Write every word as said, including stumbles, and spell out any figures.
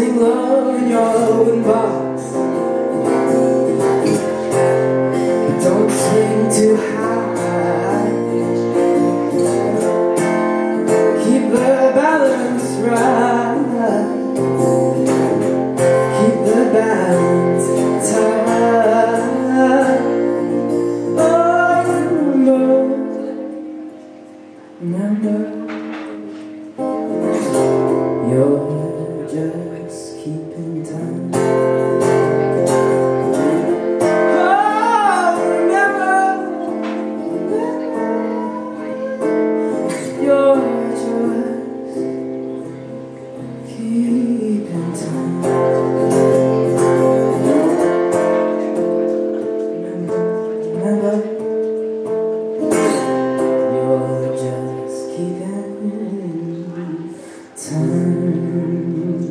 sing love in your wooden box. But don't swing too high. Keep the balance right. Keep the balance tight. Oh, remember, remember, you're just keeping time. Oh, remember, you're just keeping time. Remember, you're just keeping time.